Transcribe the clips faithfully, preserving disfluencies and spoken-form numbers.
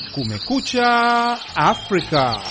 Kumekucha Afrika.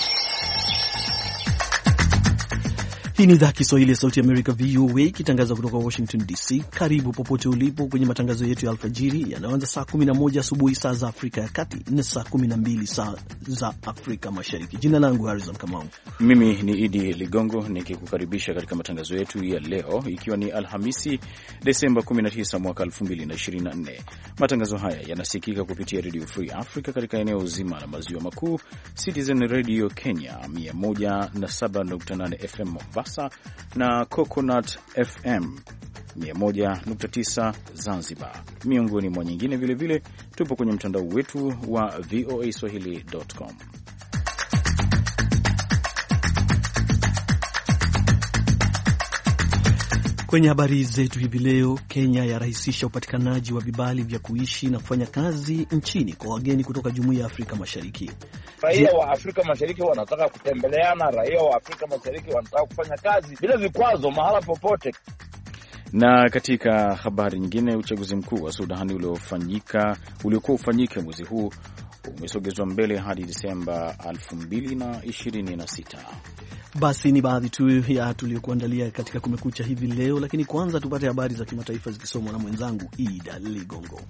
Hii ni idhaa Kiswahili ya Sauti ya Amerika, V O A, ikitangaza kutoka Washington D C. Karibu popote ulipo kwenye matangazo yetu ya alfajiri yanayoanza saa kumi na moja asubuhi saa za Afrika ya Kati na saa kumi na mbili saa za Afrika Mashariki. Jina langu Harrison Kamau. Mimi ni Idi Ligongo nikikukaribisha katika matangazo yetu ya leo, ikiwa ni Alhamisi Desemba kumi na tisa mwaka elfu mbili na ishirini na nne. Matangazo haya yanasikika kupitia Radio Free Africa katika eneo zima la maziwa makuu, Citizen Radio Kenya mia moja na saba nukta nane F M Mombasa na Coconut F M mia moja nukta tisa Zanzibar, miongoni mwa nyingine. Vilevile tupo kwenye mtandao wetu wa v o a swahili dot com. Kwenye habari zetu hivi leo, Kenya yarahisisha upatikanaji wa vibali vya kuishi na kufanya kazi nchini kwa wageni kutoka Jumuiya ya Afrika Mashariki. Raia wa Afrika Mashariki wanataka kutembeleana, raia wa Afrika Mashariki wanataka kufanya kazi bila vikwazo mahala popote. Na katika habari nyingine, uchaguzi mkuu wa Sudan uliofanyika uliokuwa ufanyike mwezi huu umesogezwa mbele hadi Disemba elfu mbili na ishirini na sita. Basi ni baadhi tu ya tuliokuandalia katika Kumekucha hivi leo, lakini kwanza tupate habari za kimataifa zikisomwa na mwenzangu Ida Ligongo.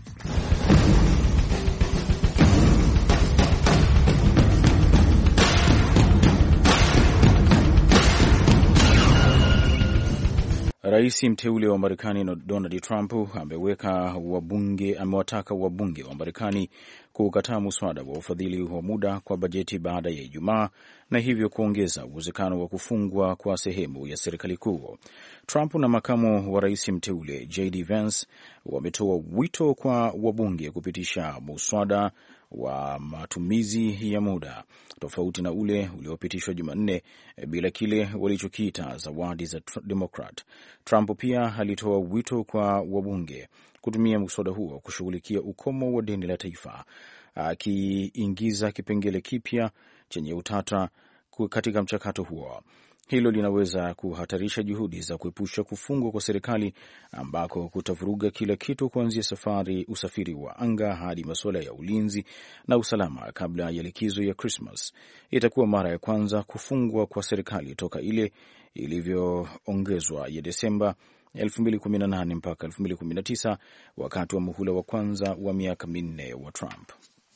Rais mteule wa Marekani Donald Trump ameweka wabunge amewataka wabunge wa Marekani kukataa muswada wa ufadhili wa muda kwa bajeti baada ya Ijumaa, na hivyo kuongeza uwezekano wa kufungwa kwa sehemu ya serikali kuu. Trump na makamu wa rais mteule J D Vance wametoa wito kwa wabunge kupitisha muswada wa matumizi ya muda tofauti na ule uliopitishwa Jumanne bila kile walichokiita zawadi za Democrat. Trump pia alitoa wito kwa wabunge kutumia muswada huo kushughulikia ukomo wa deni la taifa, akiingiza kipengele kipya chenye utata katika mchakato huo. Hilo linaweza kuhatarisha juhudi za kuepusha kufungwa kwa serikali, ambako kutavuruga kila kitu kuanzia safari, usafiri wa anga hadi masuala ya ulinzi na usalama kabla ya likizo ya Christmas. Itakuwa mara ya kwanza kufungwa kwa serikali toka ile ilivyoongezwa ya Desemba elfu mbili kumi na nane mpaka elfu mbili kumi na tisa wakati wa muhula wa kwanza wa miaka minne wa Trump.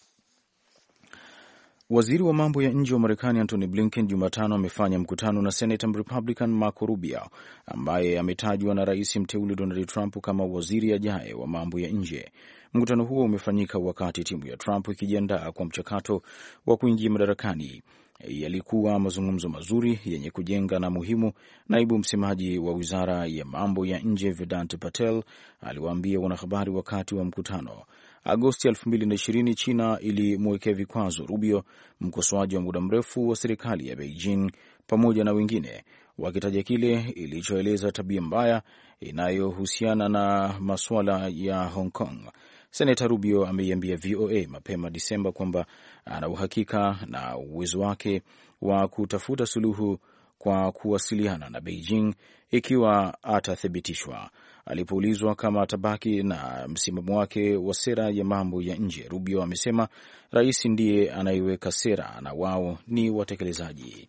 Waziri wa mambo ya nje wa Marekani Antony Blinken Jumatano amefanya mkutano na Senator Republican Marco Rubio, ambaye ametajwa na rais mteule Donald Trump kama waziri ajaye wa mambo ya nje. Mkutano huo umefanyika wakati timu ya Trump ikijiandaa kwa mchakato wa kuingia madarakani. Yalikuwa mazungumzo mazuri yenye kujenga na muhimu, naibu msemaji wa wizara ya mambo ya nje Vedant Patel aliwaambia wanahabari wakati wa mkutano. Agosti elfu mbili na ishirini, China ilimwekea vikwazo Rubio, mkosoaji wa muda mrefu wa serikali ya Beijing, pamoja na wengine, wakitaja kile ilichoeleza tabia mbaya inayohusiana na masuala ya Hong Kong. Senator Rubio ameiambia V O A mapema Disemba kwamba ana uhakika na uwezo wake wa kutafuta suluhu kwa kuwasiliana na Beijing ikiwa atathibitishwa. Alipoulizwa kama atabaki na msimamo wake wa sera ya mambo ya nje, Rubio amesema rais ndiye anayeweka sera na wao ni watekelezaji.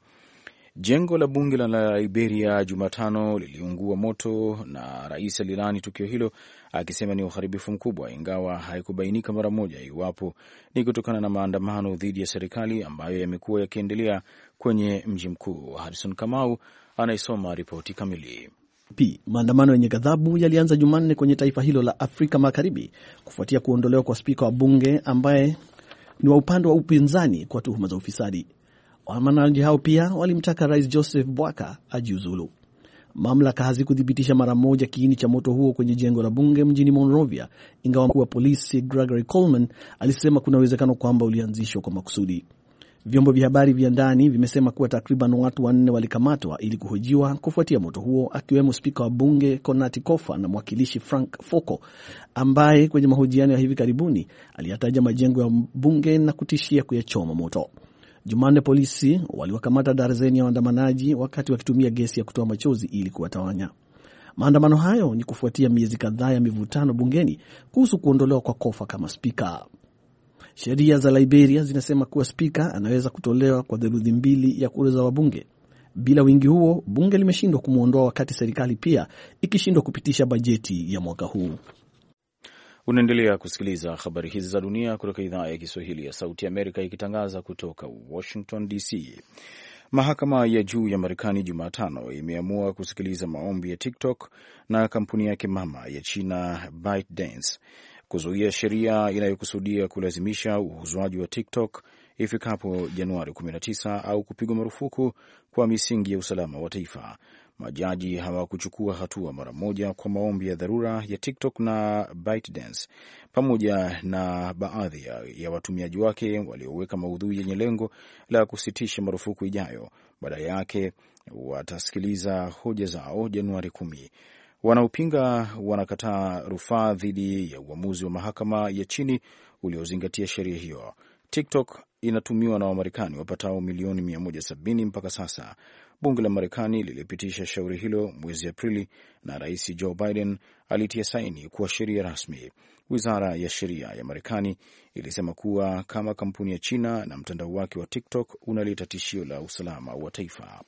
Jengo la bunge la Liberia Jumatano liliungua moto, na rais alilaani tukio hilo akisema ni uharibifu mkubwa, ingawa haikubainika mara moja iwapo ni kutokana na maandamano dhidi ya serikali ambayo yamekuwa yakiendelea kwenye mji mkuu. Harrison Kamau anaisoma ripoti kamili. Maandamano yenye ghadhabu yalianza Jumanne kwenye taifa hilo la Afrika Magharibi kufuatia kuondolewa kwa spika wa bunge ambaye ni wa upande wa upinzani kwa tuhuma za ufisadi. Waandamanaji hao pia walimtaka Rais Joseph Boakai ajiuzulu. Mamlaka hazikuthibitisha mara moja kiini cha moto huo kwenye jengo la bunge mjini Monrovia, ingawa mkuu wa polisi Gregory Coleman alisema kuna uwezekano kwamba ulianzishwa kwa makusudi. Vyombo vya habari vya ndani vimesema kuwa takriban watu wanne walikamatwa ili kuhojiwa kufuatia moto huo, akiwemo spika wa bunge Konati Kofa na mwakilishi Frank Foko, ambaye kwenye mahojiano ya hivi karibuni aliyataja majengo ya bunge na kutishia kuyachoma moto. Jumanne polisi waliwakamata darzeni ya waandamanaji wakati wakitumia gesi ya kutoa machozi ili kuwatawanya. Maandamano hayo ni kufuatia miezi kadhaa ya mivutano bungeni kuhusu kuondolewa kwa Kofa kama spika. Sheria za Liberia zinasema kuwa spika anaweza kutolewa kwa theluthi mbili ya kura za wabunge. Bila wingi huo, bunge limeshindwa kumwondoa, wakati serikali pia ikishindwa kupitisha bajeti ya mwaka huu. Unaendelea kusikiliza habari hizi za dunia kutoka idhaa ya Kiswahili ya Sauti Amerika, ikitangaza kutoka Washington D C. Mahakama ya juu ya Marekani Jumatano imeamua kusikiliza maombi ya TikTok na kampuni yake mama ya China ByteDance kuzuia sheria inayokusudia kulazimisha uuzwaji wa TikTok ifikapo Januari kumi na tisa au kupigwa marufuku kwa misingi ya usalama wa taifa. Majaji hawakuchukua hatua mara moja kwa maombi ya dharura ya TikTok na ByteDance pamoja na baadhi ya, ya watumiaji wake walioweka maudhui yenye lengo la kusitisha marufuku ijayo. Badala yake watasikiliza hoja zao Januari kumi. Wanaopinga wanakataa rufaa dhidi ya uamuzi wa mahakama ya chini uliozingatia sheria hiyo. TikTok inatumiwa na Wamarekani wapatao milioni mia moja sabini mpaka sasa. Bunge la Marekani lilipitisha shauri hilo mwezi Aprili na Rais Joe Biden alitia saini kuwa sheria rasmi. Wizara ya sheria ya Marekani ilisema kuwa kama kampuni ya China na mtandao wake wa TikTok unaleta tishio la usalama wa taifa.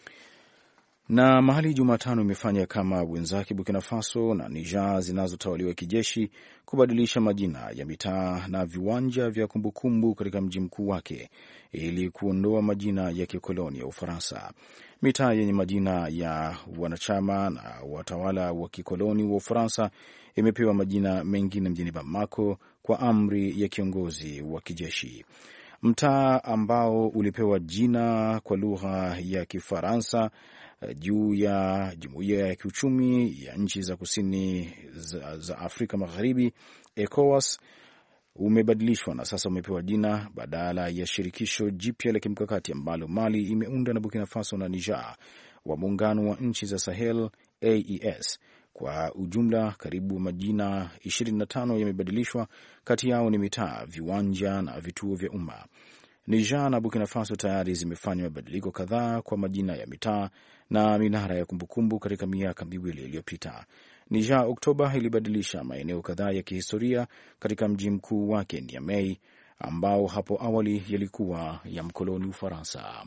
Na Mali Jumatano imefanya kama wenzake Burkina Faso na Niger zinazotawaliwa kijeshi kubadilisha majina ya mitaa na viwanja vya kumbukumbu katika mji mkuu wake ili kuondoa majina ya kikoloni ya Ufaransa. Mitaa yenye majina ya wanachama na watawala wa kikoloni wa Ufaransa imepewa majina mengine mjini Bamako kwa amri ya kiongozi wa kijeshi. Mtaa ambao ulipewa jina kwa lugha ya Kifaransa juu ya Jumuiya ya Kiuchumi ya Nchi za Kusini za, za Afrika Magharibi ECOWAS umebadilishwa na sasa umepewa jina badala ya shirikisho jipya la kimkakati ambalo Mali imeunda na Burkina Faso na Niger wa muungano wa nchi za Sahel A E S. Kwa ujumla karibu majina ishirini na tano yamebadilishwa, kati yao ni mitaa, viwanja na vituo vya umma. Niger na Burkina Faso tayari zimefanya mabadiliko kadhaa kwa majina ya mitaa na minara ya kumbukumbu katika miaka miwili iliyopita. Niger Oktoba ilibadilisha maeneo kadhaa ya kihistoria katika mji mkuu wake Niamey, ambao hapo awali yalikuwa ya mkoloni Ufaransa.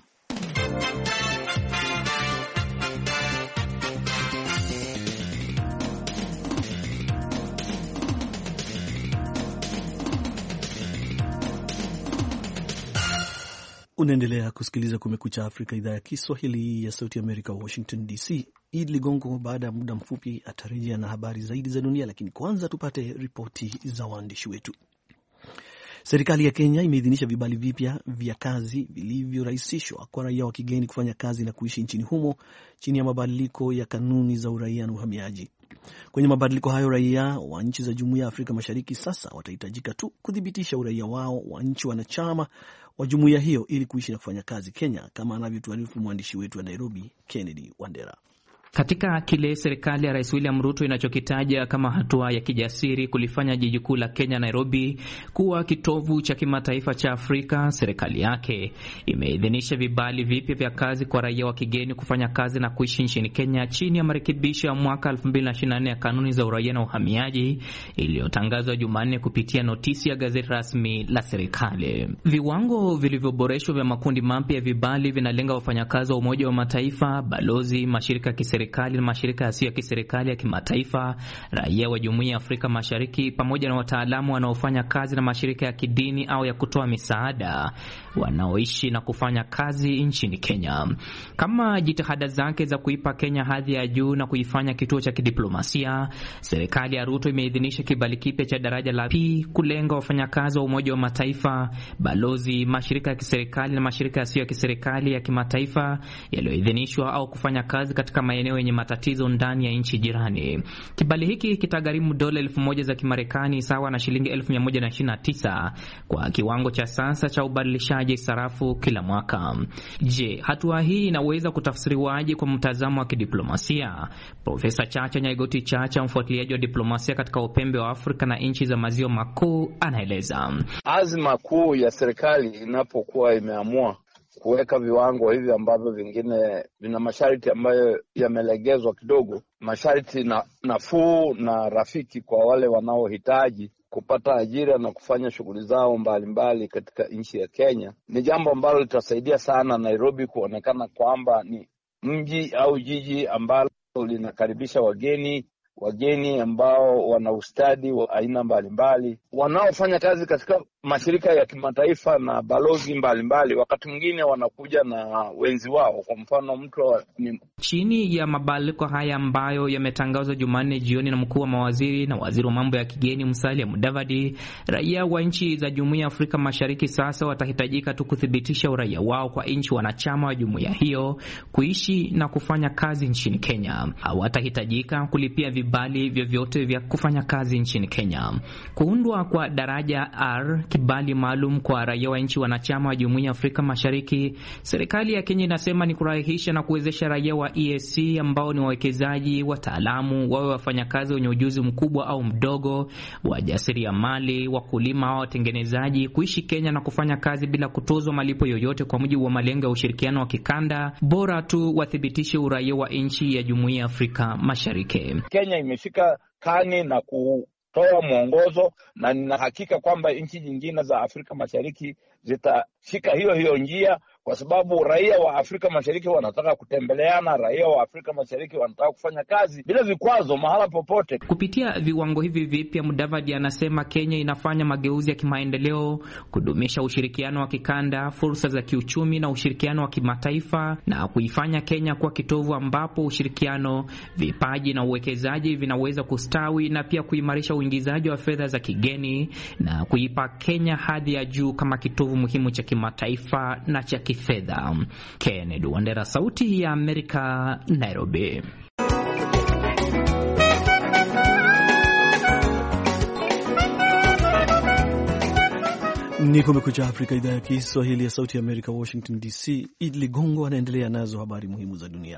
Unaendelea kusikiliza Kumekucha Afrika, idhaa ya Kiswahili ya Sauti Amerika, Washington D C. Idi Ligongo baada ya muda mfupi atarejea na habari zaidi za dunia, lakini kwanza tupate ripoti za waandishi wetu. Serikali ya Kenya imeidhinisha vibali vipya vya kazi vilivyorahisishwa kwa raia wa kigeni kufanya kazi na kuishi nchini humo chini ya mabadiliko ya kanuni za uraia na uhamiaji. Kwenye mabadiliko hayo, raia wa nchi za Jumuiya ya Afrika Mashariki sasa watahitajika tu kuthibitisha uraia wao wa nchi wanachama wa jumuiya hiyo ili kuishi na kufanya kazi Kenya, kama anavyotuarifu mwandishi wetu wa Nairobi, Kennedy Wandera. Katika kile serikali ya Rais William Ruto inachokitaja kama hatua ya kijasiri kulifanya jiji kuu la Kenya, Nairobi, kuwa kitovu cha kimataifa cha Afrika, serikali yake imeidhinisha vibali vipya vya kazi kwa raia wa kigeni kufanya kazi na kuishi nchini Kenya chini ya marekebisho ya mwaka elfu mbili ishirini na nne ya kanuni za uraia na uhamiaji iliyotangazwa Jumanne kupitia notisi ya gazeti rasmi la serikali. Viwango vilivyoboreshwa vya makundi mapya ya vibali vinalenga wafanyakazi wa Umoja wa Mataifa, balozi, mashirika ya kiserikali na mashirika yasiyo ya kiserikali ya kimataifa, raia wa Jumuiya ya Afrika Mashariki pamoja na wataalamu wanaofanya kazi na mashirika ya kidini au ya kutoa misaada wanaoishi na kufanya kazi nchini Kenya. Kama jitihada zake za kuipa Kenya hadhi ya juu na kuifanya kituo cha kidiplomasia, serikali ya Ruto imeidhinisha kibali kipya cha daraja la P kulenga wafanyakazi wa Umoja wa Mataifa, balozi, mashirika ya kiserikali na mashirika yasiyo ya kiserikali ya kimataifa yaliyoidhinishwa au kufanya kazi katika maeneo yenye matatizo ndani ya nchi jirani. Kibali hiki kitagharimu dola elfu moja za Kimarekani sawa na shilingi elfu mia moja na ishirini na tisa kwa kiwango cha sasa cha ubadilishaji sarafu kila mwaka. Je, hatua hii inaweza kutafsiriwaje kwa mtazamo wa kidiplomasia? Profesa Chacha Nyaigoti Chacha, mfuatiliaji wa diplomasia katika upembe wa Afrika na nchi za maziwa makuu, anaeleza. Azma kuu ya serikali inapokuwa imeamua kuweka viwango hivi ambavyo vingine vina masharti ambayo yamelegezwa kidogo, masharti na nafuu na rafiki kwa wale wanaohitaji kupata ajira na kufanya shughuli zao mbalimbali katika nchi ya Kenya, ni jambo ambalo litasaidia sana Nairobi kuonekana kwamba ni mji au jiji ambalo linakaribisha wageni wageni ambao wana ustadi wa aina mbalimbali, wanaofanya kazi katika mashirika ya kimataifa na balozi mbalimbali. Wakati mwingine wanakuja na wenzi wao. Kwa mfano mtu ni... Chini ya mabadiliko haya ambayo yametangazwa Jumanne jioni na mkuu wa mawaziri na waziri wa mambo ya kigeni Musalia Mudavadi, raia wa nchi za Jumuiya ya Afrika Mashariki sasa watahitajika tu kuthibitisha uraia wao kwa nchi wanachama wa jumuiya hiyo kuishi na kufanya kazi nchini Kenya. Hawatahitajika kulipia vibali vyovyote vya kufanya kazi nchini Kenya. Kuundwa kwa daraja R, kibali maalum kwa raia wa nchi wanachama wa Jumuiya ya Afrika Mashariki, serikali ya Kenya inasema ni kurahisisha na kuwezesha raia wa E A C ambao ni wawekezaji, wataalamu, wawe wafanyakazi wenye ujuzi mkubwa au mdogo, wajasiriamali, wakulima au watengenezaji kuishi Kenya na kufanya kazi bila kutozwa malipo yoyote kwa mujibu wa malengo ya ushirikiano wa kikanda, bora tu wathibitishe uraia wa nchi ya Jumuiya ya Afrika Mashariki. Kenya imefika kani na kutoa mwongozo, na nina hakika kwamba nchi nyingine za Afrika Mashariki zitashika hiyo hiyo njia, kwa sababu raia wa Afrika Mashariki wanataka kutembeleana, raia wa Afrika Mashariki wanataka kufanya kazi bila vikwazo mahala popote. Kupitia viwango hivi vipya, Mudavadi anasema Kenya inafanya mageuzi ya kimaendeleo, kudumisha ushirikiano wa kikanda, fursa za kiuchumi na ushirikiano wa kimataifa, na kuifanya Kenya kuwa kitovu ambapo ushirikiano, vipaji na uwekezaji vinaweza kustawi, na pia kuimarisha uingizaji wa fedha za kigeni na kuipa Kenya hadhi ya juu kama kitovu muhimu cha kimataifa na cha kifedha. Kennedy Wandera, Sauti ya Amerika, Nairobi. Ni Kumekucha Afrika, idhaa ya Kiswahili ya Sauti ya Amerika, Washington D C. Idi Ligongo anaendelea nazo habari muhimu za dunia.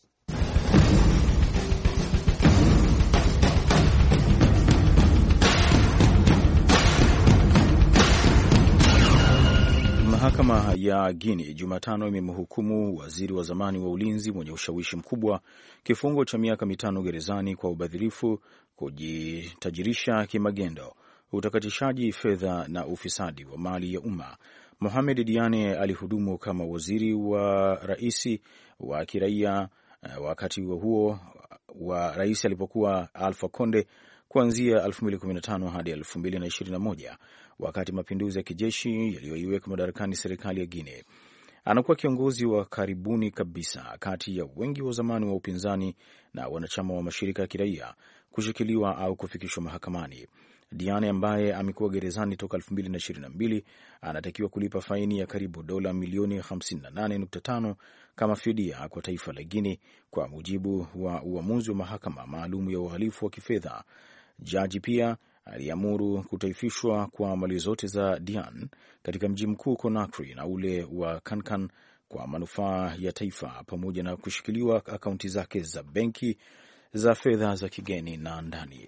Mahakama ya Guinea Jumatano imemhukumu waziri wa zamani wa ulinzi mwenye ushawishi mkubwa kifungo cha miaka mitano gerezani kwa ubadhirifu, kujitajirisha kimagendo, utakatishaji fedha na ufisadi wa mali ya umma. Mohamed Diane alihudumu kama waziri wa rais wa kiraia wakati huo wa rais alipokuwa Alpha Conde kuanzia elfu mbili kumi na tano hadi elfu mbili ishirini na moja, wakati mapinduzi ya kijeshi yaliyoiweka madarakani serikali ya Guinea. Anakuwa kiongozi wa karibuni kabisa kati ya wengi wa zamani wa upinzani na wanachama wa mashirika ya kiraia kushikiliwa au kufikishwa mahakamani. Diane ambaye amekuwa gerezani toka elfu mbili ishirini na mbili anatakiwa kulipa faini ya karibu dola milioni hamsini na nane nukta tano kama fidia kwa taifa la Guinea, kwa mujibu wa uamuzi wa mahakama maalum ya uhalifu wa kifedha. Jaji pia aliamuru kutaifishwa kwa mali zote za Diane katika mji mkuu Conakry na ule wa Kankan kwa manufaa ya taifa, pamoja na kushikiliwa akaunti zake za benki za fedha za kigeni na ndani.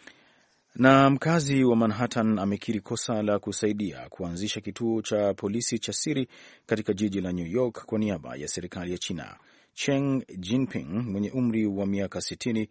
Na mkazi wa Manhattan amekiri kosa la kusaidia kuanzisha kituo cha polisi cha siri katika jiji la New York kwa niaba ya serikali ya China. Cheng Jinping mwenye umri wa miaka sitini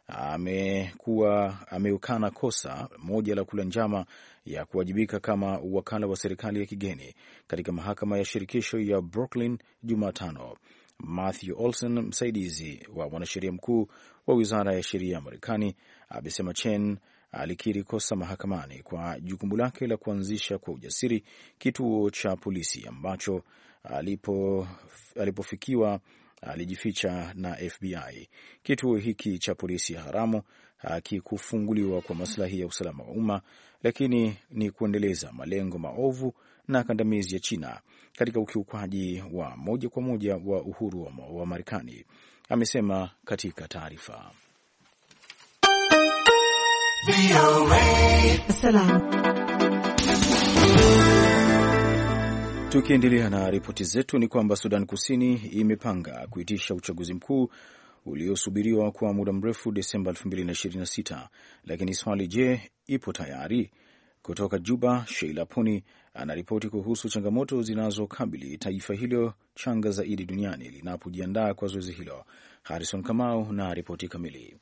amekuwa ameukana kosa moja la kula njama ya kuwajibika kama wakala wa serikali ya kigeni katika mahakama ya shirikisho ya Brooklyn Jumatano. Matthew Olson, msaidizi wa mwanasheria mkuu wa wizara ya sheria ya Marekani, amesema Chen alikiri kosa mahakamani kwa jukumu lake la kuanzisha kwa ujasiri kituo cha polisi ambacho alipo, alipofikiwa alijificha na F B I. Kituo hiki cha polisi haramu hakikufunguliwa kwa maslahi ya usalama wa umma, lakini ni kuendeleza malengo maovu na kandamizi ya China katika ukiukwaji wa moja kwa moja wa uhuru wa, wa Marekani, amesema katika taarifa. Tukiendelea na ripoti zetu ni kwamba Sudan Kusini imepanga kuitisha uchaguzi mkuu uliosubiriwa kwa muda mrefu Desemba elfu mbili ishirini na sita, lakini swali, je, ipo tayari? Kutoka Juba, Sheila Puni anaripoti kuhusu changamoto zinazokabili taifa hilo changa zaidi duniani linapojiandaa kwa zoezi hilo. Harrison Kamau na ripoti kamili.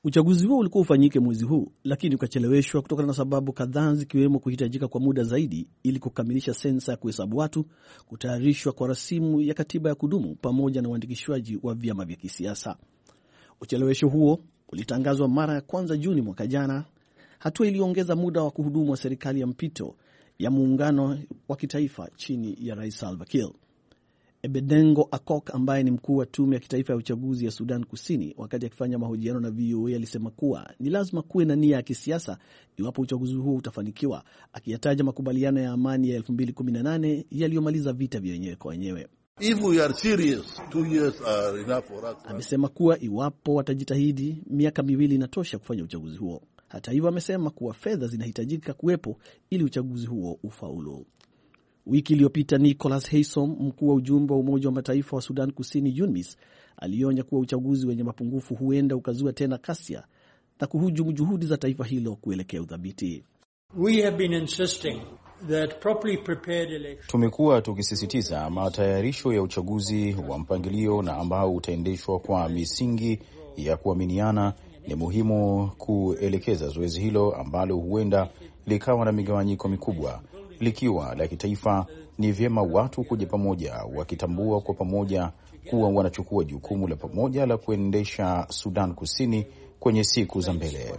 Uchaguzi huo ulikuwa ufanyike mwezi huu, lakini ukacheleweshwa kutokana na sababu kadhaa, zikiwemo kuhitajika kwa muda zaidi ili kukamilisha sensa ya kuhesabu watu, kutayarishwa kwa rasimu ya katiba ya kudumu, pamoja na uandikishwaji wa vyama vya kisiasa. Uchelewesho huo ulitangazwa mara ya kwanza Juni mwaka jana, hatua iliongeza muda wa kuhudumu wa serikali ya mpito ya muungano wa kitaifa chini ya Rais Salva Kiir. Ebedengo Akok, ambaye ni mkuu wa tume ya kitaifa ya uchaguzi ya Sudan Kusini, wakati akifanya mahojiano na V O A alisema kuwa ni lazima kuwe na nia ya kisiasa iwapo uchaguzi huo utafanikiwa, akiyataja makubaliano ya amani ya elfu mbili kumi na nane yaliyomaliza vita vya wenyewe kwa wenyewe. If we are serious, two years are enough for us. Amesema kuwa iwapo watajitahidi, miaka miwili inatosha kufanya uchaguzi huo. Hata hivyo, amesema kuwa fedha zinahitajika kuwepo ili uchaguzi huo ufaulu. Wiki iliyopita Nicholas Haysom, mkuu wa ujumbe wa Umoja wa Mataifa wa Sudan Kusini UNMISS, alionya kuwa uchaguzi wenye mapungufu huenda ukazua tena kasia na kuhujumu juhudi za taifa hilo kuelekea udhabiti. We have been insisting that properly prepared elections. Tumekuwa tukisisitiza matayarisho ya uchaguzi wa mpangilio na ambao utaendeshwa kwa misingi ya kuaminiana. Ni muhimu kuelekeza zoezi hilo ambalo huenda likawa na migawanyiko mikubwa likiwa la kitaifa. Ni vyema watu kuja pamoja wakitambua kwa pamoja kuwa wanachukua jukumu la pamoja la kuendesha Sudan Kusini kwenye siku za mbele.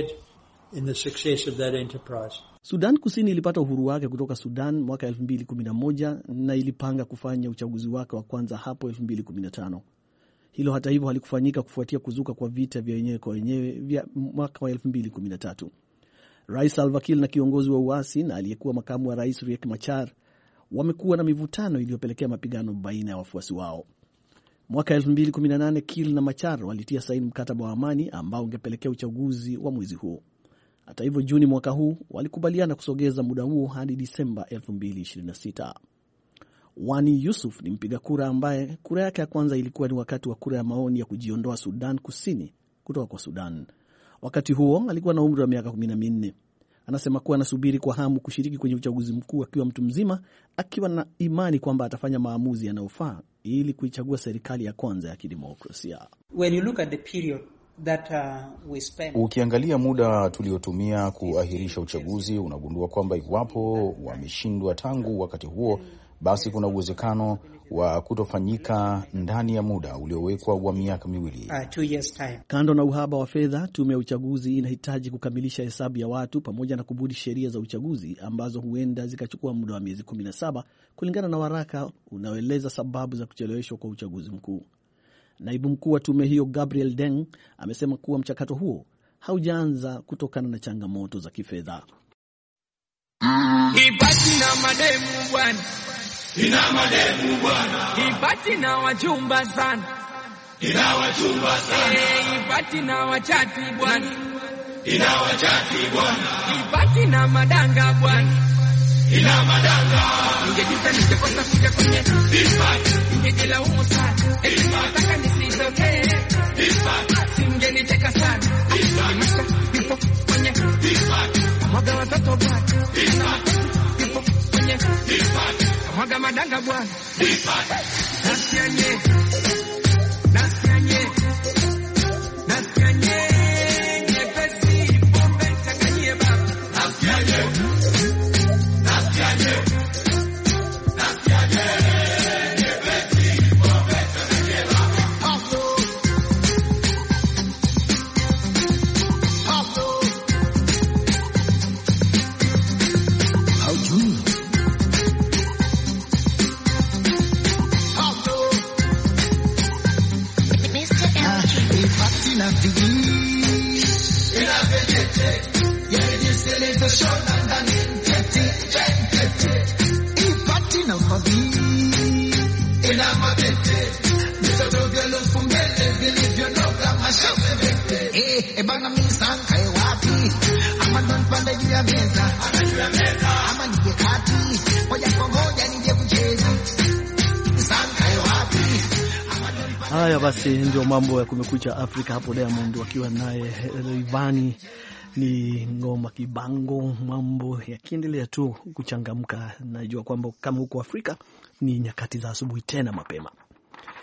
Sudan Kusini ilipata uhuru wake kutoka Sudan mwaka elfu mbili kumi na moja na ilipanga kufanya uchaguzi wake wa kwanza hapo elfu mbili kumi na tano. Hilo hata hivyo halikufanyika kufuatia kuzuka kwa vita vya wenyewe kwa wenyewe vya mwaka wa elfu mbili kumi na tatu. Rais Salva Kiir na kiongozi wa uasi na aliyekuwa makamu wa rais Riek Machar wamekuwa na mivutano iliyopelekea mapigano baina ya wafuasi wao. Mwaka elfu mbili kumi na nane Kiir na Machar walitia saini mkataba wa amani ambao ungepelekea uchaguzi wa mwezi huo. Hata hivyo, Juni mwaka huu walikubaliana kusogeza muda huo hadi Disemba elfu mbili ishirini na sita. Wani Yusuf ni mpiga kura ambaye kura yake ya kwanza ilikuwa ni wakati wa kura ya maoni ya kujiondoa Sudan Kusini kutoka kwa Sudan. Wakati huo alikuwa na umri wa miaka kumi na minne. Anasema kuwa anasubiri kwa hamu kushiriki kwenye uchaguzi mkuu akiwa mtu mzima, akiwa na imani kwamba atafanya maamuzi yanayofaa ili kuichagua serikali ya kwanza ya kidemokrasia. When you look at the period that uh, we spent, ukiangalia muda tuliotumia kuahirisha uchaguzi, unagundua kwamba iwapo wameshindwa tangu wakati huo, basi kuna uwezekano wa kutofanyika ndani ya muda uliowekwa wa miaka miwili. Uh, two years time. Kando na uhaba wa fedha, tume ya uchaguzi inahitaji kukamilisha hesabu ya watu pamoja na kubuni sheria za uchaguzi ambazo huenda zikachukua muda wa miezi kumi na saba, kulingana na waraka unaoeleza sababu za kucheleweshwa kwa uchaguzi mkuu. Naibu mkuu wa tume hiyo Gabriel Deng amesema kuwa mchakato huo haujaanza kutokana na changamoto za kifedha. Ibati na mademu bwana, ina mademu bwana. Ibati na wachumba sana, ina wachumba sana. Eh, ibati na wachati bwana, ina wachati bwana. Ibati na madanga bwana, ina madanga. Ningejita ningekosa kuja kwenye ibati, ningejilaumu sana. Eti nataka nisitokee ibati, singenicheka sana. Ibati nipo kwenye ibati, mwaga watoto bwana. Ibati nipo kwenye ibati, mwaga madanga bwana. Ibati nasianye, nasianye, nasianye. Nyepesi pombe changanyie baba. Nasianye, nasianye, nasianye. Nyepesi pombe changanyie baba. Hapo hapo haujui Haya basi, ndio mambo ya Kumekucha Afrika hapo. Diamond wakiwa naye Rayvanny, ni ngoma kibango, mambo yakiendelea tu kuchangamka. Najua kwamba kama huko Afrika ni nyakati za asubuhi tena mapema.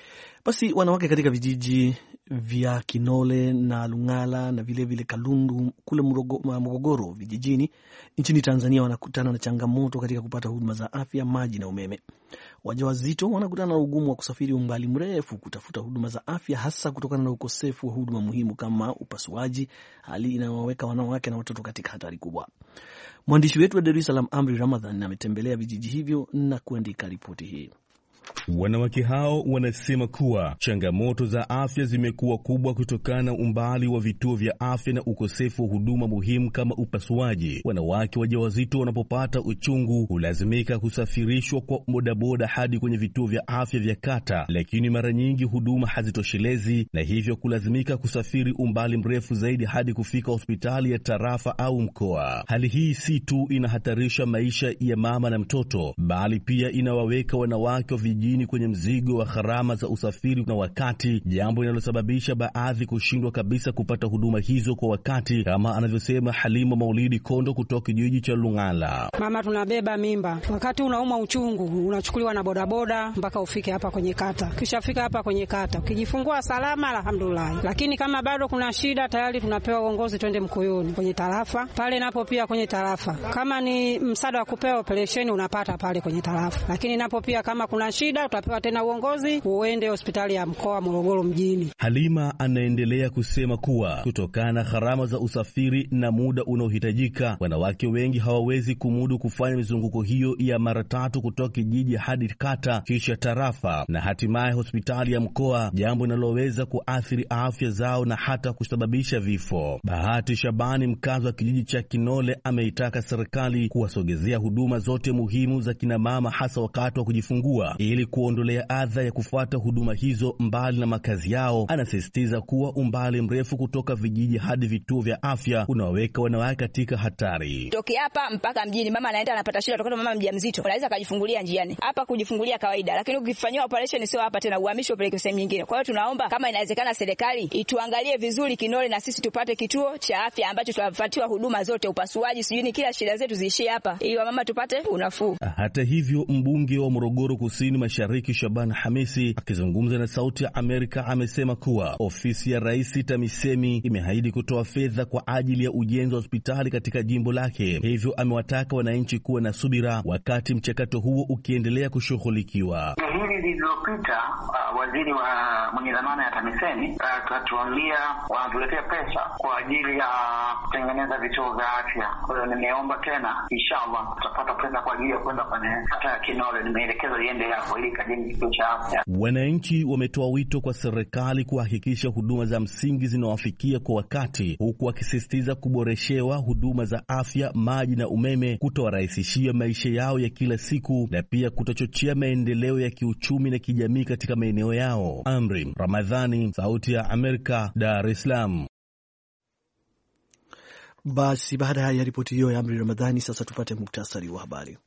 Basi wanawake katika vijiji vya Kinole na Lungala na vilevile vile Kalundu kule Morogoro vijijini nchini Tanzania wanakutana na changamoto katika kupata huduma za afya, maji na umeme. Wajawazito wanakutana na ugumu wa kusafiri umbali mrefu kutafuta huduma za afya, hasa kutokana na ukosefu wa huduma muhimu kama upasuaji, hali inayowaweka wanawake na watoto katika hatari kubwa. Mwandishi wetu wa Dar es Salaam Amri Ramadhan ametembelea vijiji hivyo na kuandika ripoti hii. Wanawake hao wanasema kuwa changamoto za afya zimekuwa kubwa kutokana na umbali wa vituo vya afya na ukosefu wa huduma muhimu kama upasuaji. Wanawake wajawazito wanapopata uchungu hulazimika kusafirishwa kwa bodaboda hadi kwenye vituo vya afya vya kata, lakini mara nyingi huduma hazitoshelezi na hivyo kulazimika kusafiri umbali mrefu zaidi hadi kufika hospitali ya tarafa au mkoa. Hali hii si tu inahatarisha maisha ya mama na mtoto, bali pia inawaweka wanawake wa vijijini kwenye mzigo wa gharama za usafiri na wakati, jambo linalosababisha baadhi kushindwa kabisa kupata huduma hizo kwa wakati, kama anavyosema Halima Maulidi Kondo kutoka kijiji cha Lungala. Mama, tunabeba mimba, wakati unauma uchungu unachukuliwa na bodaboda mpaka ufike hapa kwenye kata. Kisha fika hapa kwenye kata, ukijifungua salama alhamdulillah, lakini kama bado kuna shida tayari tunapewa uongozi twende Mkoyoni kwenye tarafa. Pale napo pia kwenye tarafa kama ni msaada wa kupewa operation unapata pale kwenye tarafa, lakini napo pia kama kuna shida utapewa tena uongozi uende hospitali ya mkoa Morogoro mjini. Halima anaendelea kusema kuwa kutokana na gharama za usafiri na muda unaohitajika, wanawake wengi hawawezi kumudu kufanya mizunguko hiyo ya mara tatu kutoka kijiji hadi kata kisha tarafa na hatimaye hospitali ya mkoa, jambo linaloweza kuathiri afya zao na hata kusababisha vifo. Bahati Shabani, mkazi wa kijiji cha Kinole, ameitaka serikali kuwasogezea huduma zote muhimu za kina mama hasa wakati wa kujifungua ili kuondolea adha ya kufuata huduma hizo mbali na makazi yao. Anasisitiza kuwa umbali mrefu kutoka vijiji hadi vituo vya afya unaweka wanawake katika hatari. Toki hapa mpaka mjini mama anaenda anapata shida kutokana mama mjamzito. Anaweza kujifungulia njiani. Hapa kujifungulia kawaida, lakini ukifanywa operation sio hapa tena, uhamisho upeleke sehemu nyingine. Kwa hiyo tunaomba kama inawezekana serikali ituangalie vizuri Kinole na sisi tupate kituo cha afya ambacho tutapatiwa huduma zote, upasuaji, sijui kila shida zetu ziishie hapa ili mama tupate unafuu. Hata hivyo, mbunge wa Morogoro Kusini Mashariki Shaban Hamisi akizungumza na Sauti ya Amerika amesema kuwa ofisi ya Rais TAMISEMI imeahidi kutoa fedha kwa ajili ya ujenzi wa hospitali katika jimbo lake. Hivyo amewataka wananchi kuwa na subira wakati mchakato huo ukiendelea kushughulikiwa. Hili lililopita uh, waziri wa mwenye dhamana ya TAMISEMI akatuambia uh, wanatuletea pesa kwa ajili ya kutengeneza vituo vya afya. Kwa hiyo nimeomba tena inshallah tutapata pesa kwa ajili ya kwenda kwenye kata ya Kinole. Nimeelekeza iende hapo ili kajenge kituo cha afya. Wananchi wametoa wito kwa serikali kuhakikisha huduma za msingi zinawafikia kwa wakati, huku wakisisitiza kuboreshewa huduma za afya, maji na umeme, kutowarahisishia maisha yao ya kila siku na pia kutochochea maendeleo ya kiuchumi na kijamii katika maeneo yao. Amri Ramadhani, Sauti ya Amerika, Dar es Salaam. Basi baada ya ripoti hiyo ya Amri Ramadhani, sasa tupate muktasari wa habari.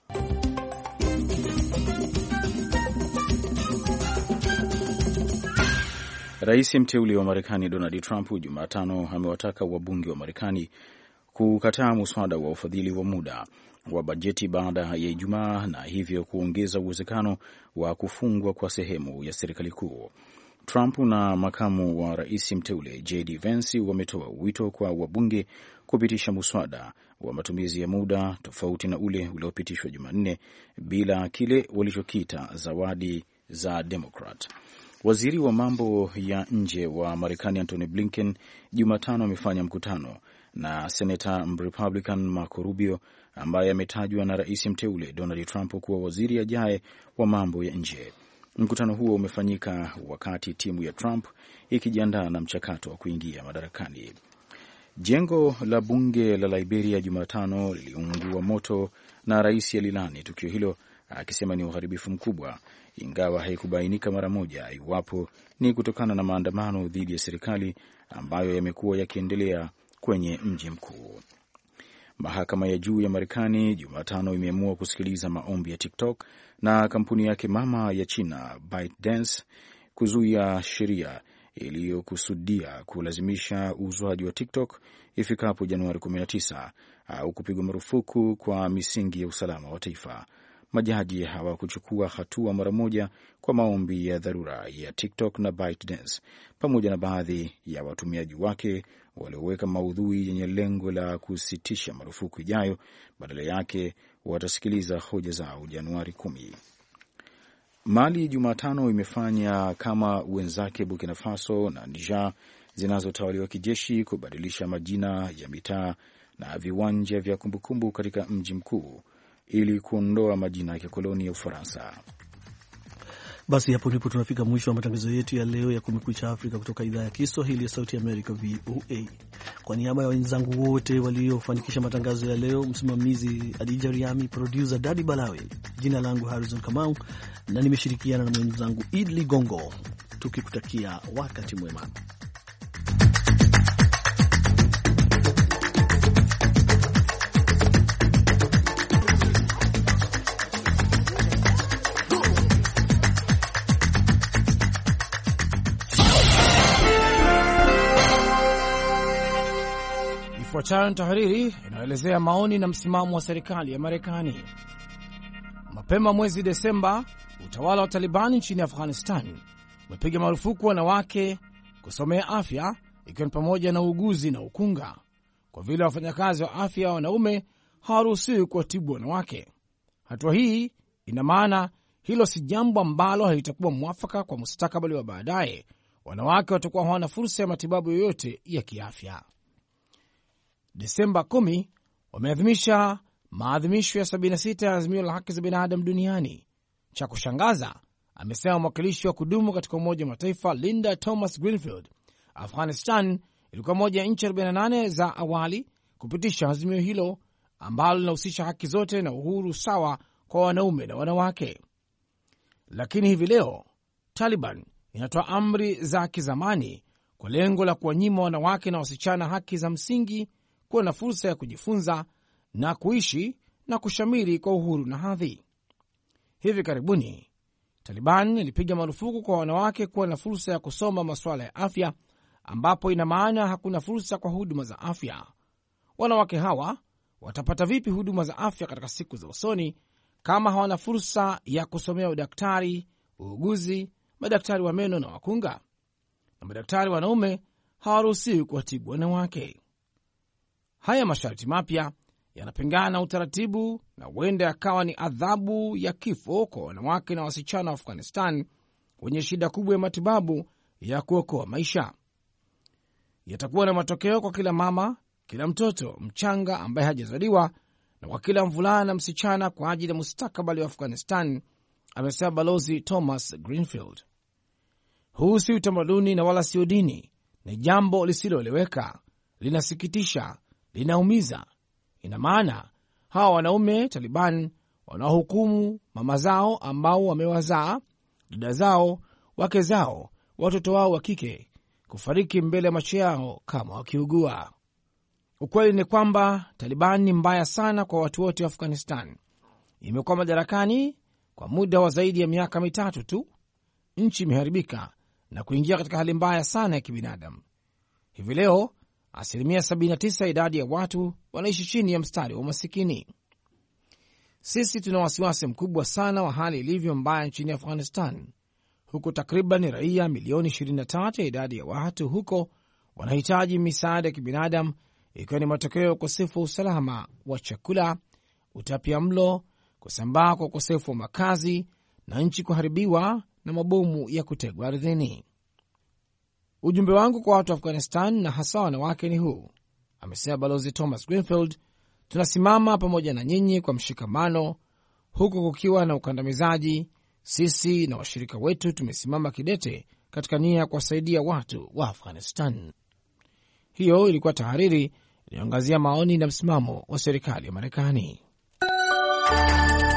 Rais mteule wa Marekani Donald Trump Jumatano amewataka wabunge wa Marekani kukataa muswada wa ufadhili wa muda wa bajeti baada ya Ijumaa na hivyo kuongeza uwezekano wa kufungwa kwa sehemu ya serikali kuu. Trump na makamu wa rais mteule J D Vance wametoa wito kwa wabunge kupitisha muswada wa matumizi ya muda tofauti na ule uliopitishwa Jumanne bila kile walichokita zawadi za Democrat. Waziri wa mambo ya nje wa Marekani Antony Blinken Jumatano amefanya mkutano na Senator Republican Marco Rubio ambaye ametajwa na rais mteule Donald Trump kuwa waziri ajaye wa mambo ya nje. Mkutano huo umefanyika wakati timu ya Trump ikijiandaa na mchakato wa kuingia madarakani. Jengo la bunge la Liberia Jumatano liliungua moto na rais alilani tukio hilo akisema ni uharibifu mkubwa, ingawa haikubainika mara moja iwapo ni kutokana na maandamano dhidi ya serikali ambayo yamekuwa yakiendelea kwenye mji mkuu. Mahakama ya juu ya Marekani Jumatano imeamua kusikiliza maombi ya TikTok na kampuni yake mama ya China ByteDance kuzuia sheria iliyokusudia kulazimisha uuzwaji wa TikTok ifikapo Januari kumi na tisa au kupigwa marufuku kwa misingi ya usalama wa taifa. majaji hawakuchukua hatua mara moja kwa maombi ya dharura ya TikTok na ByteDance pamoja na baadhi ya watumiaji wake walioweka maudhui yenye lengo la kusitisha marufuku ijayo. Badala yake watasikiliza hoja zao Januari kumi. Mali Jumatano imefanya kama wenzake Burkina Faso na Niger zinazotawaliwa kijeshi kubadilisha majina ya mitaa na viwanja vya kumbukumbu katika mji mkuu ili kuondoa majina ya kikoloni ya Ufaransa. Basi hapo ndipo tunafika mwisho wa matangazo yetu ya leo ya Kumekucha Afrika kutoka idhaa ya Kiswahili ya Sauti ya Amerika, V O A. Kwa niaba ya wenzangu wote waliofanikisha matangazo ya leo, msimamizi Adija Riami, producer Dadi Balawe, jina langu Harrison Kamau na nimeshirikiana na mwenzangu Idli Gongo, tukikutakia wakati mwema. Ifuatayo ni tahariri inayoelezea maoni na msimamo wa serikali ya Marekani. Mapema mwezi Desemba, utawala wa Talibani nchini Afghanistan umepiga marufuku wanawake kusomea afya, ikiwa ni pamoja na uuguzi na ukunga, kwa vile wafanyakazi wa afya wanaume hawaruhusiwi kuwatibu wanawake. Hatua hii ina maana hilo si jambo ambalo halitakuwa mwafaka kwa mustakabali wa baadaye. Wanawake watakuwa hawana fursa ya matibabu yoyote ya kiafya. Desemba kumi wameadhimisha maadhimisho ya sabini na sita ya azimio la haki za binadamu duniani. Cha kushangaza, amesema mwakilishi wa kudumu katika Umoja wa Mataifa Linda Thomas Greenfield, Afghanistan ilikuwa moja ya nchi arobaini na nane za awali kupitisha azimio hilo ambalo linahusisha haki zote na uhuru sawa kwa wanaume na wanawake. Lakini hivi leo Taliban inatoa amri za kizamani kwa lengo la kuwanyima wanawake na wasichana haki za msingi, kuwa na fursa ya kujifunza na kuishi na kushamiri kwa uhuru na hadhi. Hivi karibuni Taliban ilipiga marufuku kwa wanawake kuwa na fursa ya kusoma masuala ya afya, ambapo ina maana hakuna fursa kwa huduma za afya. Wanawake hawa watapata vipi huduma za afya katika siku za usoni kama hawana fursa ya kusomea udaktari, uuguzi, madaktari wa meno na wakunga? Na madaktari wanaume hawaruhusiwi kuwatibu wanawake. Haya masharti mapya yanapingana na utaratibu na huenda yakawa ni adhabu ya kifo kwa wanawake na wasichana wa Afghanistan wenye shida kubwa ya matibabu ya kuokoa maisha. Yatakuwa na matokeo kwa kila mama, kila mtoto mchanga ambaye hajazaliwa na kwa kila mvulana na msichana kwa ajili ya mustakabali wa Afghanistan, amesema Balozi Thomas Greenfield. Huu si utamaduni na wala sio dini, ni jambo lisiloeleweka, linasikitisha, linaumiza. Ina maana hawa wanaume Taliban wanaohukumu mama zao ambao wamewazaa, dada zao, wake zao, watoto wao wa kike kufariki mbele ya macho yao kama wakiugua. Ukweli ni kwamba Taliban ni mbaya sana kwa watu wote wa Afghanistan. Imekuwa madarakani kwa muda wa zaidi ya miaka mitatu tu. Nchi imeharibika na kuingia katika hali mbaya sana ya kibinadamu. Hivi leo asilimia sabini na tisa idadi ya watu wanaishi chini ya mstari wa umasikini. Sisi tuna wasiwasi mkubwa sana wa hali ilivyo mbaya nchini Afghanistan, huku takriban raia milioni ishirini na tatu ya idadi ya watu huko wanahitaji misaada ya kibinadamu, ikiwa ni matokeo ya ukosefu wa usalama wa chakula, utapia mlo, kusambaa kwa ukosefu wa makazi na nchi kuharibiwa na mabomu ya kutegwa ardhini. Ujumbe wangu kwa watu wa Afghanistan na hasa wanawake ni huu, amesema Balozi Thomas Greenfield. Tunasimama pamoja na nyinyi kwa mshikamano, huku kukiwa na ukandamizaji. Sisi na washirika wetu tumesimama kidete katika nia ya kuwasaidia watu wa Afghanistan. Hiyo ilikuwa tahariri iliyoangazia maoni na msimamo wa serikali ya Marekani.